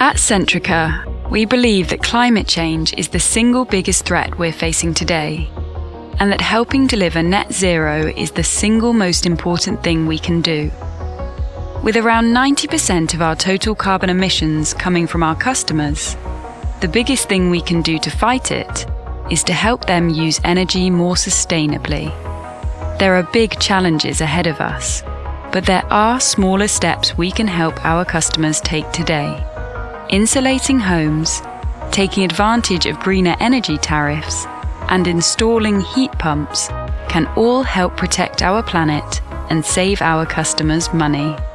At Centrica, we believe that climate change is the single biggest threat we're facing today, and that helping deliver net zero is the single most important thing we can do. With around 90% of our total carbon emissions coming from our customers, the biggest thing we can do to fight it is to help them use energy more sustainably. There are big challenges ahead of us, but there are smaller steps we can help our customers take today. Insulating homes, taking advantage of greener energy tariffs, and installing heat pumps can all help protect our planet and save our customers money.